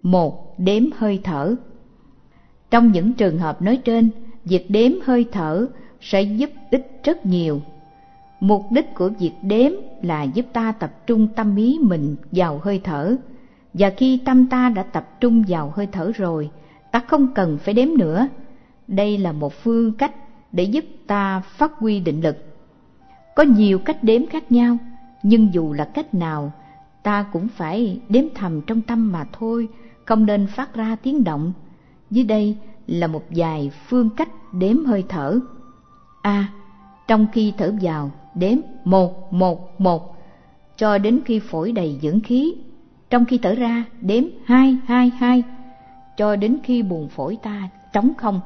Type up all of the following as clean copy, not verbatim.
1. Đếm hơi thở. Trong những trường hợp nói trên, việc đếm hơi thở sẽ giúp ích rất nhiều. Mục đích của việc đếm là giúp ta tập trung tâm ý mình vào hơi thở, và khi tâm ta đã tập trung vào hơi thở rồi, ta không cần phải đếm nữa. Đây là một phương cách để giúp ta phát huy định lực. Có nhiều cách đếm khác nhau, nhưng dù là cách nào, ta cũng phải đếm thầm trong tâm mà thôi, không nên phát ra tiếng động. Dưới đây là một vài phương cách đếm hơi thở. A. Trong khi thở vào, đếm 1, 1, 1 cho đến khi phổi đầy dưỡng khí. Trong khi thở ra, đếm 2, 2, 2 cho đến khi buồng phổi ta trống không.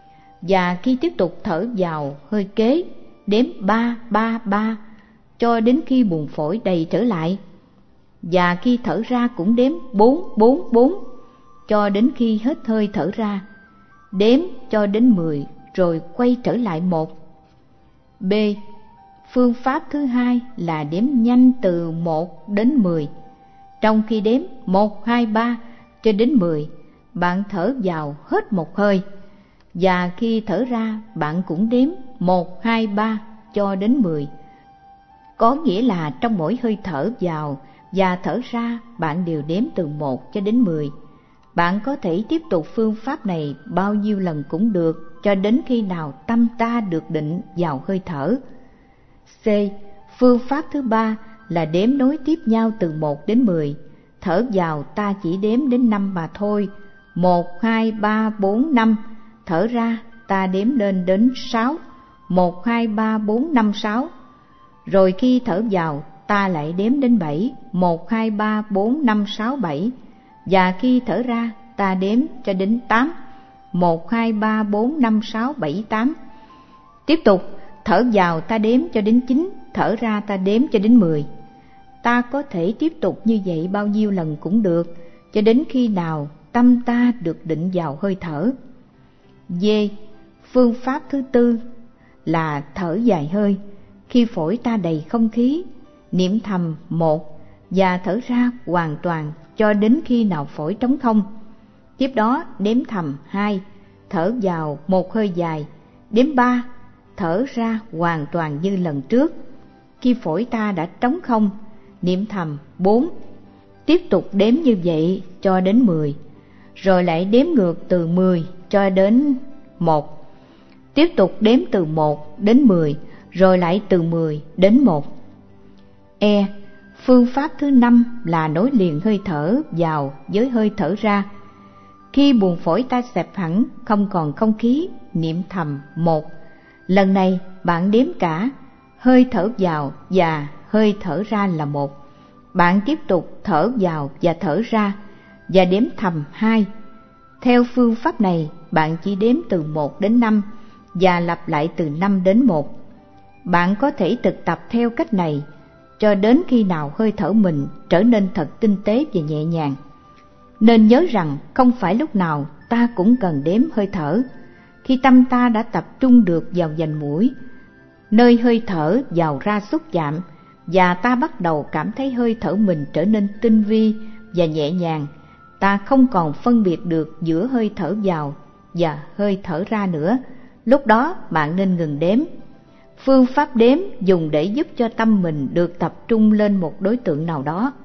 Và khi tiếp tục thở vào hơi kế, đếm 3, 3, 3 cho đến khi buồng phổi đầy trở lại. Và khi thở ra cũng đếm 4, 4, 4 cho đến khi hết hơi thở ra, đếm cho đến 10 rồi quay trở lại 1. B. Phương pháp thứ hai là đếm nhanh từ 1 đến 10. Trong khi đếm 1, 2, 3 cho đến 10, bạn thở vào hết một hơi, và khi thở ra bạn cũng đếm 1, 2, 3 cho đến 10. Có nghĩa là trong mỗi hơi thở vào và thở ra bạn đều đếm từ 1 cho đến 10. Bạn có thể tiếp tục phương pháp này bao nhiêu lần cũng được, cho đến khi nào tâm ta được định vào hơi thở. C. Phương pháp thứ ba là đếm nối tiếp nhau từ 1 đến 10. Thở vào ta chỉ đếm đến 5 mà thôi. 1, 2, 3, 4, 5. Thở ra ta đếm lên đến 6. 1, 2, 3, 4, 5, 6. Rồi khi thở vào ta lại đếm đến 7. 1, 2, 3, 4, 5, 6, 7. Và khi thở ra ta đếm cho đến 8. 1, 2, 3, 4, 5, 6, 7, 8. Tiếp tục, thở vào ta đếm cho đến 9, thở ra ta đếm cho đến 10. Ta có thể tiếp tục như vậy bao nhiêu lần cũng được, cho đến khi nào tâm ta được định vào hơi thở. D. Phương pháp thứ tư là thở dài hơi. Khi phổi ta đầy không khí, niệm thầm 1 và thở ra hoàn toàn cho đến khi nào phổi trống không. Tiếp đó đếm thầm 2, thở vào một hơi dài, đếm 3, thở ra hoàn toàn như lần trước. Khi phổi ta đã trống không, niệm thầm 4, tiếp tục đếm như vậy cho đến 10, rồi lại đếm ngược từ 10 cho đến 1. Tiếp tục đếm từ 1 đến 10, rồi lại từ 10 đến 1. E. Phương pháp thứ 5 là nối liền hơi thở vào với hơi thở ra. Khi buồng phổi ta xẹp hẳn, không còn không khí, niệm thầm 1. Lần này bạn đếm cả hơi thở vào và hơi thở ra là 1. Bạn tiếp tục thở vào và thở ra và đếm thầm 2. Theo phương pháp này, bạn chỉ đếm từ 1 đến 5 và lặp lại từ 5 đến 1. Bạn có thể thực tập theo cách này cho đến khi nào hơi thở mình trở nên thật tinh tế và nhẹ nhàng. Nên nhớ rằng không phải lúc nào ta cũng cần đếm hơi thở. Khi tâm ta đã tập trung được vào vành mũi, nơi hơi thở vào ra xúc chạm, và ta bắt đầu cảm thấy hơi thở mình trở nên tinh vi và nhẹ nhàng, ta không còn phân biệt được giữa hơi thở vào và hơi thở ra nữa. Lúc đó bạn nên ngừng đếm. Phương pháp đếm dùng để giúp cho tâm mình được tập trung lên một đối tượng nào đó.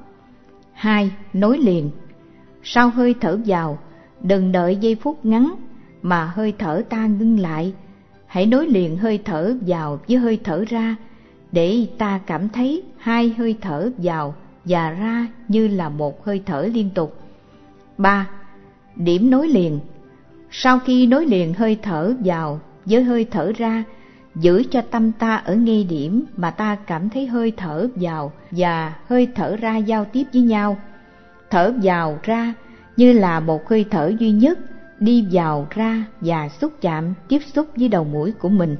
2. Nối liền. Sau hơi thở vào, đừng đợi giây phút ngắn mà hơi thở ta ngưng lại. Hãy nối liền hơi thở vào với hơi thở ra, để ta cảm thấy hai hơi thở vào và ra như là một hơi thở liên tục. 3. Điểm nối liền. Sau khi nối liền hơi thở vào với hơi thở ra, giữ cho tâm ta ở ngay điểm mà ta cảm thấy hơi thở vào và hơi thở ra giao tiếp với nhau. Thở vào ra như là một hơi thở duy nhất, đi vào ra và xúc chạm tiếp xúc với đầu mũi của mình.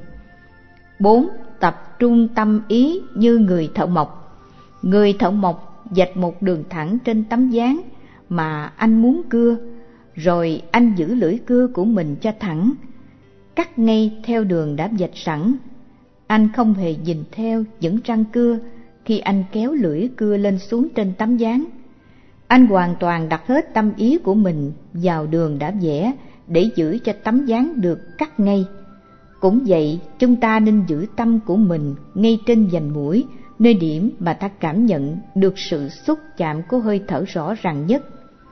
4. Tập trung tâm ý như người thợ mộc. Người thợ mộc vạch một đường thẳng trên tấm ván mà anh muốn cưa, rồi anh giữ lưỡi cưa của mình cho thẳng, cắt ngay theo đường đã vạch sẵn. Anh không hề nhìn theo những răng cưa khi anh kéo lưỡi cưa lên xuống trên tấm ván. Anh hoàn toàn đặt hết tâm ý của mình vào đường đã vẽ để giữ cho tấm dáng được cắt ngay. Cũng vậy, chúng ta nên giữ tâm của mình ngay trên vành mũi, nơi điểm mà ta cảm nhận được sự xúc chạm của hơi thở rõ ràng nhất.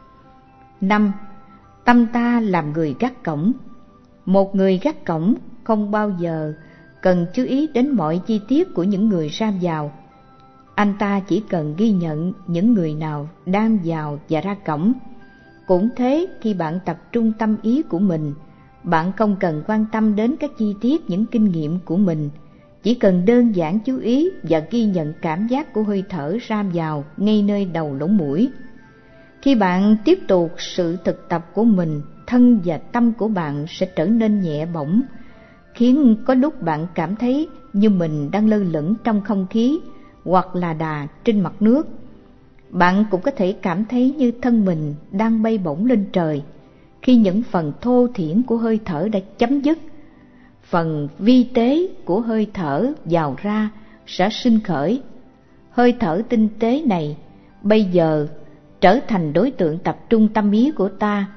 5. Tâm ta làm người gác cổng. Một người gác cổng không bao giờ cần chú ý đến mọi chi tiết của những người ra vào. Anh ta chỉ cần ghi nhận những người nào đang vào và ra cổng. Cũng thế, khi bạn tập trung tâm ý của mình, bạn không cần quan tâm đến các chi tiết những kinh nghiệm của mình, chỉ cần đơn giản chú ý và ghi nhận cảm giác của hơi thở ra vào ngay nơi đầu lỗ mũi. Khi bạn tiếp tục sự thực tập của mình, thân và tâm của bạn sẽ trở nên nhẹ bổng, khiến có lúc bạn cảm thấy như mình đang lơ lửng trong không khí hoặc là đà trên mặt nước. Bạn cũng có thể cảm thấy như thân mình đang bay bổng lên trời khi những phần thô thiển của hơi thở đã chấm dứt. Phần vi tế của hơi thở vào ra sẽ sinh khởi. Hơi thở tinh tế này bây giờ trở thành đối tượng tập trung tâm ý của ta,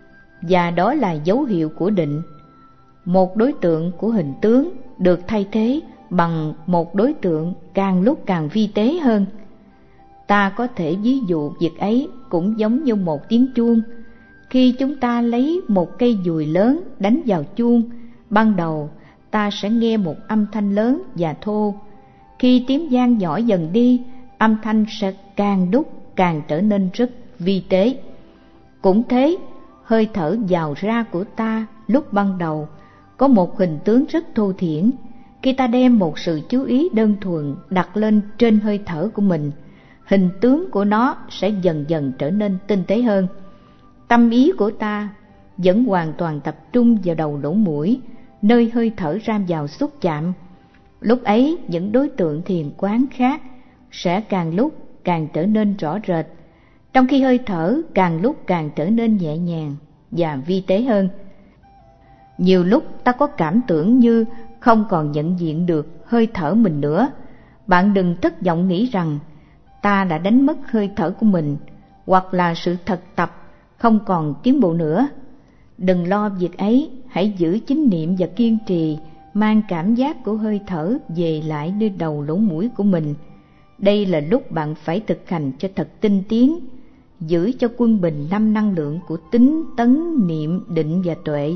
và đó là dấu hiệu của định. Một đối tượng của hình tướng được thay thế bằng một đối tượng càng lúc càng vi tế hơn. Ta có thể ví dụ việc ấy cũng giống như một tiếng chuông. Khi chúng ta lấy một cây dùi lớn đánh vào chuông, ban đầu ta sẽ nghe một âm thanh lớn và thô. Khi tiếng vang nhỏ dần đi, âm thanh sẽ càng lúc càng trở nên rất vi tế. Cũng thế, hơi thở vào ra của ta lúc ban đầu có một hình tướng rất thô thiển. Khi ta đem một sự chú ý đơn thuần đặt lên trên hơi thở của mình, hình tướng của nó sẽ dần dần trở nên tinh tế hơn. Tâm ý của ta vẫn hoàn toàn tập trung vào đầu lỗ mũi, nơi hơi thở ra vào xúc chạm. Lúc ấy, những đối tượng thiền quán khác sẽ càng lúc càng trở nên rõ rệt, trong khi hơi thở càng lúc càng trở nên nhẹ nhàng và vi tế hơn. Nhiều lúc ta có cảm tưởng như không còn nhận diện được hơi thở mình nữa. Bạn đừng thất vọng nghĩ rằng ta đã đánh mất hơi thở của mình, hoặc là sự thực tập không còn tiến bộ nữa. Đừng lo việc ấy, hãy giữ chánh niệm và kiên trì mang cảm giác của hơi thở về lại nơi đầu lỗ mũi của mình. Đây là lúc bạn phải thực hành cho thật tinh tiến, giữ cho quân bình 5 năng lượng của tính, tấn, niệm, định và tuệ.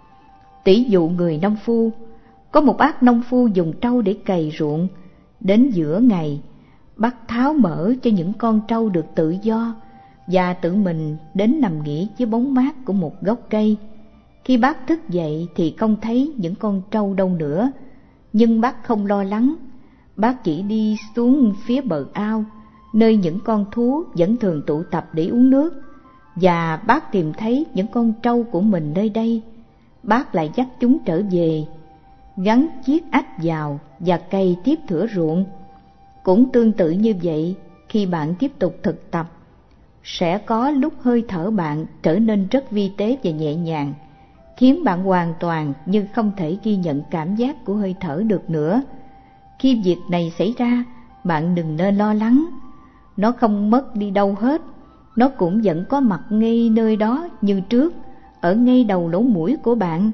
Tỷ dụ người nông phu, có một bác nông phu dùng trâu để cày ruộng. Đến giữa ngày, bác tháo mở cho những con trâu được tự do và tự mình đến nằm nghỉ dưới bóng mát của một gốc cây. Khi bác thức dậy thì không thấy những con trâu đâu nữa, nhưng bác không lo lắng. Bác chỉ đi xuống phía bờ ao, nơi những con thú vẫn thường tụ tập để uống nước, và bác tìm thấy những con trâu của mình nơi đây. Bác lại dắt chúng trở về, gắn chiếc ách vào và cày tiếp thửa ruộng. Cũng tương tự như vậy, khi bạn tiếp tục thực tập, sẽ có lúc hơi thở bạn trở nên rất vi tế và nhẹ nhàng, khiến bạn hoàn toàn như không thể ghi nhận cảm giác của hơi thở được nữa. Khi việc này xảy ra, bạn đừng nên lo lắng. Nó không mất đi đâu hết, nó cũng vẫn có mặt ngay nơi đó như trước, ở ngay đầu lỗ mũi của bạn.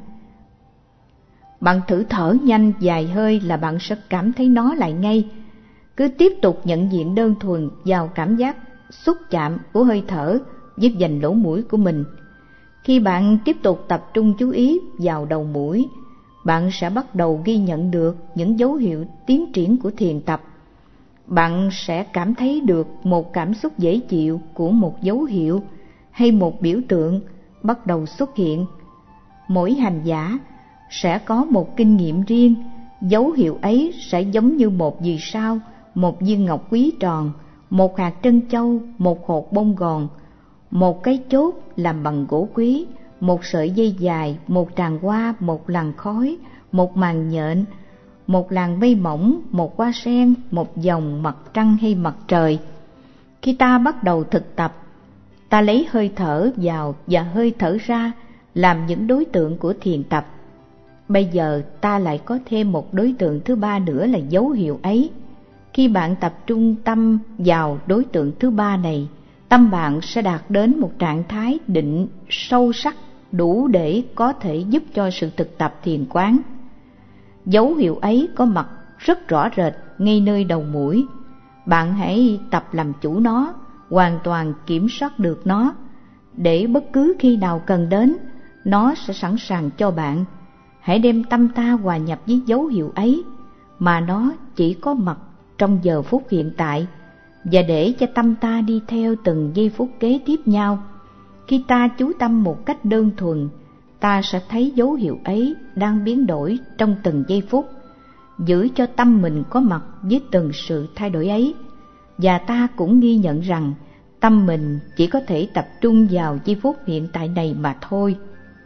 Bạn thử thở nhanh vài hơi là bạn sẽ cảm thấy nó lại ngay. Cứ tiếp tục nhận diện đơn thuần vào cảm giác xúc chạm của hơi thở với vành lỗ mũi của mình. Khi bạn tiếp tục tập trung chú ý vào đầu mũi, bạn sẽ bắt đầu ghi nhận được những dấu hiệu tiến triển của thiền tập. Bạn sẽ cảm thấy được một cảm xúc dễ chịu của một dấu hiệu hay một biểu tượng bắt đầu xuất hiện. Mỗi hành giả sẽ có một kinh nghiệm riêng. Dấu hiệu ấy sẽ giống như một vì sao, một viên ngọc quý tròn, một hạt trân châu, một hột bông gòn, một cái chốt làm bằng gỗ quý, một sợi dây dài, một tràng hoa, một làn khói, một màn nhện, một làn mây mỏng, một hoa sen, một dòng mặt trăng hay mặt trời. Khi ta bắt đầu thực tập, ta lấy hơi thở vào và hơi thở ra làm những đối tượng của thiền tập. Bây giờ ta lại có thêm một đối tượng thứ ba nữa là dấu hiệu ấy. Khi bạn tập trung tâm vào đối tượng thứ ba này, tâm bạn sẽ đạt đến một trạng thái định sâu sắc đủ để có thể giúp cho sự thực tập thiền quán. Dấu hiệu ấy có mặt rất rõ rệt ngay nơi đầu mũi. Bạn hãy tập làm chủ nó, hoàn toàn kiểm soát được nó, để bất cứ khi nào cần đến, nó sẽ sẵn sàng cho bạn. Hãy đem tâm ta hòa nhập với dấu hiệu ấy, mà nó chỉ có mặt trong giờ phút hiện tại, và để cho tâm ta đi theo từng giây phút kế tiếp nhau. Khi ta chú tâm một cách đơn thuần, ta sẽ thấy dấu hiệu ấy đang biến đổi trong từng giây phút. Giữ cho tâm mình có mặt với từng sự thay đổi ấy, và ta cũng ghi nhận rằng tâm mình chỉ có thể tập trung vào giây phút hiện tại này mà thôi.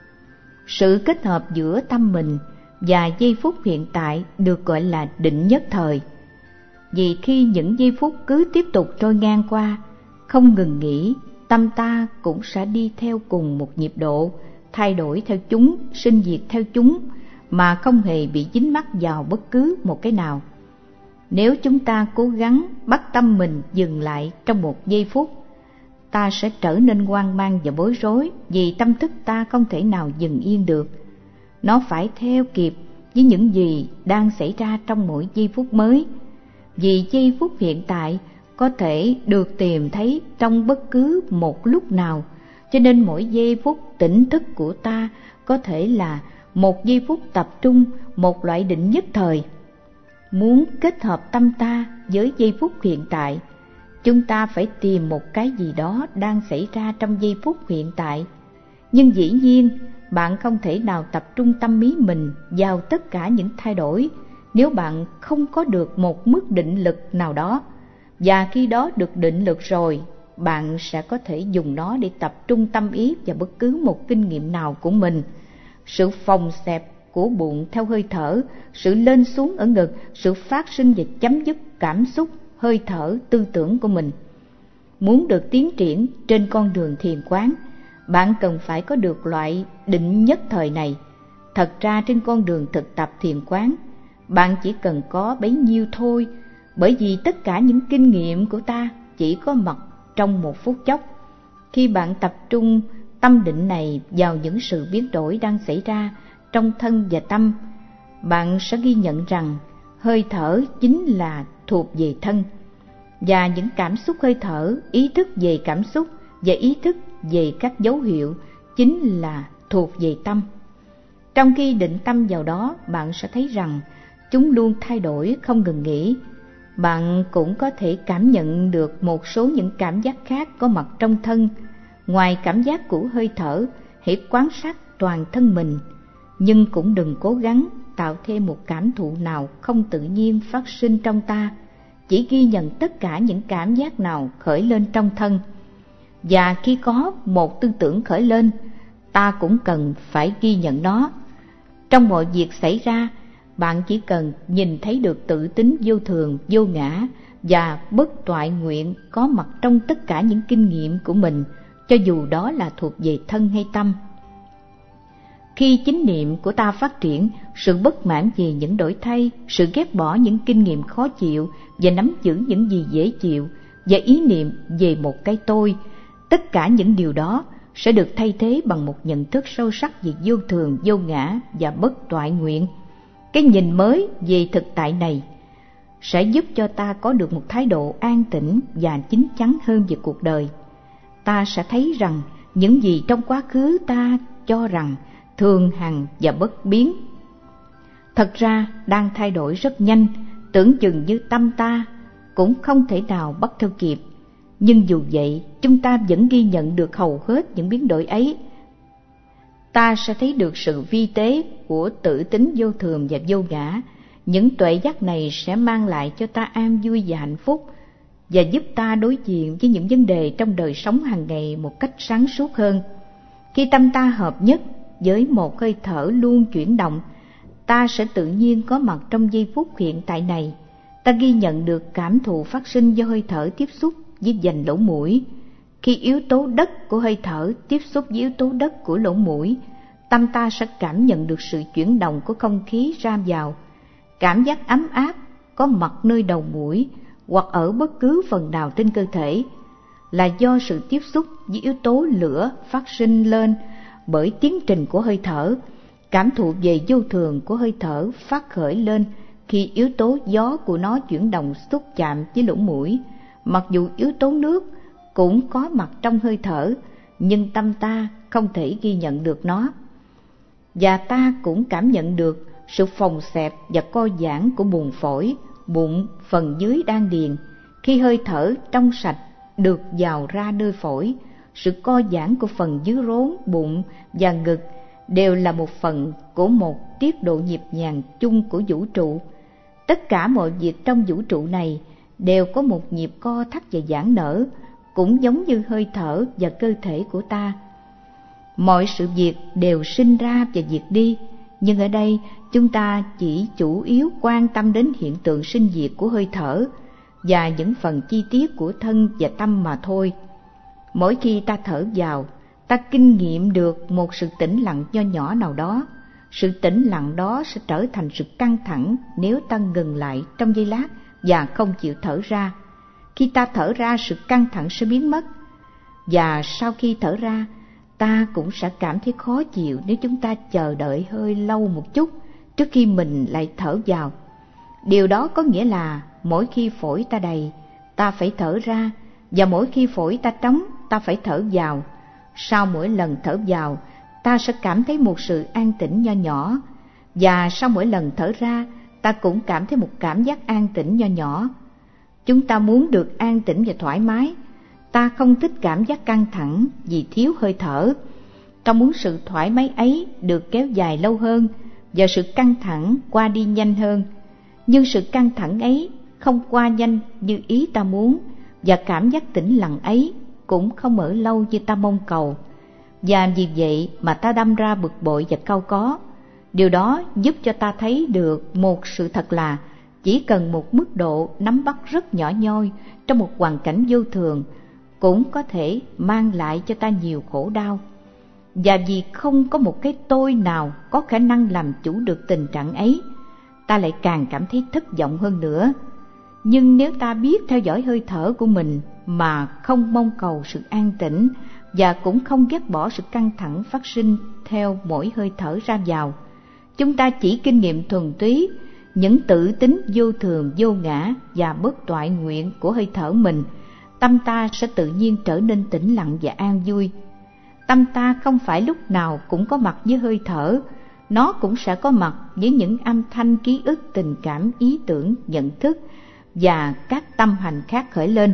Sự kết hợp giữa tâm mình và giây phút hiện tại được gọi là định nhất thời. Vì khi những giây phút cứ tiếp tục trôi ngang qua, không ngừng nghỉ, tâm ta cũng sẽ đi theo cùng một nhịp độ, thay đổi theo chúng, sinh diệt theo chúng, mà không hề bị dính mắc vào bất cứ một cái nào. Nếu chúng ta cố gắng bắt tâm mình dừng lại trong một giây phút, ta sẽ trở nên hoang mang và bối rối, vì tâm thức ta không thể nào dừng yên được. Nó phải theo kịp với những gì đang xảy ra trong mỗi giây phút mới. Vì giây phút hiện tại có thể được tìm thấy trong bất cứ một lúc nào, cho nên mỗi giây phút tỉnh thức của ta có thể là một giây phút tập trung, một loại định nhất thời. Muốn kết hợp tâm ta với giây phút hiện tại, chúng ta phải tìm một cái gì đó đang xảy ra trong giây phút hiện tại. Nhưng dĩ nhiên, bạn không thể nào tập trung tâm ý mình vào tất cả những thay đổi nếu bạn không có được một mức định lực nào đó. Và khi đó được định lực rồi, bạn sẽ có thể dùng nó để tập trung tâm ý vào bất cứ một kinh nghiệm nào của mình. Sự phồng xẹp của bụng theo hơi thở, sự lên xuống ở ngực, sự phát sinh và chấm dứt cảm xúc, hơi thở, tư tưởng của mình. Muốn được tiến triển trên con đường thiền quán, bạn cần phải có được loại định nhất thời này. Thật ra trên con đường thực tập thiền quán, bạn chỉ cần có bấy nhiêu thôi, bởi vì tất cả những kinh nghiệm của ta chỉ có mặt trong một phút chốc. Khi bạn tập trung tâm định này vào những sự biến đổi đang xảy ra trong thân và tâm, bạn sẽ ghi nhận rằng hơi thở chính là thuộc về thân, và những cảm xúc hơi thở, ý thức về cảm xúc và ý thức về các dấu hiệu chính là thuộc về tâm. Trong khi định tâm vào đó, bạn sẽ thấy rằng chúng luôn thay đổi không ngừng nghỉ. Bạn cũng có thể cảm nhận được một số những cảm giác khác có mặt trong thân. Ngoài cảm giác của hơi thở, hãy quan sát toàn thân mình, nhưng cũng đừng cố gắng tạo thêm một cảm thụ nào không tự nhiên phát sinh trong ta. Chỉ ghi nhận tất cả những cảm giác nào khởi lên trong thân. Và khi có một tư tưởng khởi lên, ta cũng cần phải ghi nhận nó. Trong mọi việc xảy ra, bạn chỉ cần nhìn thấy được tự tính vô thường, vô ngã và bất toại nguyện có mặt trong tất cả những kinh nghiệm của mình, cho dù đó là thuộc về thân hay tâm. Khi chánh niệm của ta phát triển, sự bất mãn về những đổi thay, sự ghét bỏ những kinh nghiệm khó chịu và nắm giữ những gì dễ chịu, và ý niệm về một cái tôi, tất cả những điều đó sẽ được thay thế bằng một nhận thức sâu sắc về vô thường, vô ngã và bất toại nguyện. Cái nhìn mới về thực tại này sẽ giúp cho ta có được một thái độ an tĩnh và chín chắn hơn về cuộc đời. Ta sẽ thấy rằng những gì trong quá khứ ta cho rằng thường hằng và bất biến, thật ra đang thay đổi rất nhanh, tưởng chừng như tâm ta cũng không thể nào bắt theo kịp. Nhưng dù vậy, chúng ta vẫn ghi nhận được hầu hết những biến đổi ấy. Ta sẽ thấy được sự vi tế của tự tính vô thường và vô ngã. Những tuệ giác này sẽ mang lại cho ta an vui và hạnh phúc, và giúp ta đối diện với những vấn đề trong đời sống hàng ngày một cách sáng suốt hơn. Khi tâm ta hợp nhất với một hơi thở luôn chuyển động, ta sẽ tự nhiên có mặt trong giây phút hiện tại này. Ta ghi nhận được cảm thụ phát sinh do hơi thở tiếp xúc với vành lỗ mũi. Khi yếu tố đất của hơi thở tiếp xúc với yếu tố đất của lỗ mũi, tâm ta sẽ cảm nhận được sự chuyển động của không khí ra vào. Cảm giác ấm áp có mặt nơi đầu mũi hoặc ở bất cứ phần nào trên cơ thể. là do sự tiếp xúc với yếu tố lửa phát sinh lên bởi tiến trình của hơi thở. Cảm thụ về vô thường của hơi thở phát khởi lên khi yếu tố gió của nó chuyển động xúc chạm với lỗ mũi. Mặc dù yếu tố nước cũng có mặt trong hơi thở, nhưng tâm ta không thể ghi nhận được nó. Và ta cũng cảm nhận được sự phồng xẹp và co giãn của buồng phổi, bụng, phần dưới đan điền. Khi hơi thở trong sạch được vào ra nơi phổi, sự co giãn của phần dưới rốn, bụng và ngực đều là một phần của một tiết độ nhịp nhàng chung của vũ trụ. Tất cả mọi việc trong vũ trụ này đều có một nhịp co thắt và giãn nở, cũng giống như hơi thở và cơ thể của ta. Mọi sự việc đều sinh ra và diệt đi, nhưng ở đây chúng ta chỉ chủ yếu quan tâm đến hiện tượng sinh diệt của hơi thở và những phần chi tiết của thân và tâm mà thôi. Mỗi khi ta thở vào, ta kinh nghiệm được một sự tĩnh lặng nho nhỏ nào đó. Sự tĩnh lặng đó sẽ trở thành sự căng thẳng nếu ta ngừng lại trong giây lát và không chịu thở ra. Khi ta thở ra, sự căng thẳng sẽ biến mất. Và sau khi thở ra, ta cũng sẽ cảm thấy khó chịu nếu chúng ta chờ đợi hơi lâu một chút trước khi mình lại thở vào. Điều đó có nghĩa là mỗi khi phổi ta đầy, ta phải thở ra, và mỗi khi phổi ta trống, ta phải thở vào. Sau mỗi lần thở vào, ta sẽ cảm thấy một sự an tĩnh nho nhỏ, và sau mỗi lần thở ra, ta cũng cảm thấy một cảm giác an tĩnh nho nhỏ. Chúng ta muốn được an tĩnh và thoải mái. Ta không thích cảm giác căng thẳng vì thiếu hơi thở. Ta muốn sự thoải mái ấy được kéo dài lâu hơn và sự căng thẳng qua đi nhanh hơn. Nhưng sự căng thẳng ấy không qua nhanh như ý ta muốn, và cảm giác tĩnh lặng ấy cũng không ở lâu như ta mong cầu. Và vì vậy mà ta đâm ra bực bội và cau có. Điều đó giúp cho ta thấy được một sự thật là chỉ cần một mức độ nắm bắt rất nhỏ nhoi trong một hoàn cảnh vô thường cũng có thể mang lại cho ta nhiều khổ đau. Và vì không có một cái tôi nào có khả năng làm chủ được tình trạng ấy, ta lại càng cảm thấy thất vọng hơn nữa. Nhưng nếu ta biết theo dõi hơi thở của mình mà không mong cầu sự an tĩnh, và cũng không ghét bỏ sự căng thẳng phát sinh theo mỗi hơi thở ra vào, chúng ta chỉ kinh nghiệm thuần túy những tự tính vô thường, vô ngã và bất toại nguyện của hơi thở mình, tâm ta sẽ tự nhiên trở nên tĩnh lặng và an vui. Tâm ta không phải lúc nào cũng có mặt với hơi thở, nó cũng sẽ có mặt với những âm thanh, ký ức, tình cảm, ý tưởng, nhận thức và các tâm hành khác khởi lên.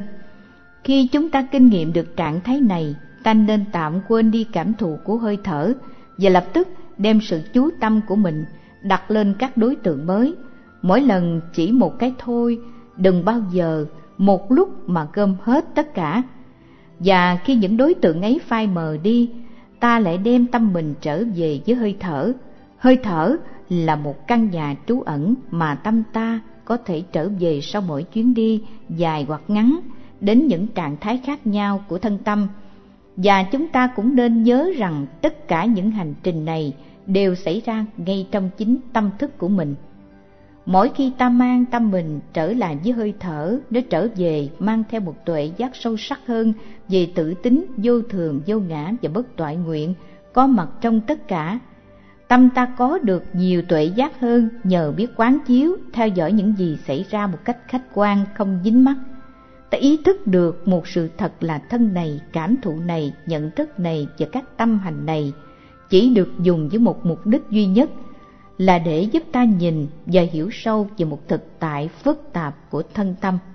Khi chúng ta kinh nghiệm được trạng thái này, ta nên tạm quên đi cảm thụ của hơi thở và lập tức đem sự chú tâm của mình đặt lên các đối tượng mới. Mỗi lần chỉ một cái thôi, đừng bao giờ một lúc mà gom hết tất cả. Và khi những đối tượng ấy phai mờ đi, ta lại đem tâm mình trở về với hơi thở. Hơi thở là một căn nhà trú ẩn mà tâm ta có thể trở về sau mỗi chuyến đi dài hoặc ngắn đến những trạng thái khác nhau của thân tâm. Và chúng ta cũng nên nhớ rằng tất cả những hành trình này đều xảy ra ngay trong chính tâm thức của mình. Mỗi khi ta mang tâm mình trở lại với hơi thở, nó trở về mang theo một tuệ giác sâu sắc hơn về tự tính, vô thường, vô ngã và bất toại nguyện có mặt trong tất cả. Tâm ta có được nhiều tuệ giác hơn nhờ biết quán chiếu, theo dõi những gì xảy ra một cách khách quan, không dính mắc. Ta ý thức được một sự thật là thân này, cảm thụ này, nhận thức này và các tâm hành này chỉ được dùng với một mục đích duy nhất, là để giúp ta nhìn và hiểu sâu về một thực tại phức tạp của thân tâm.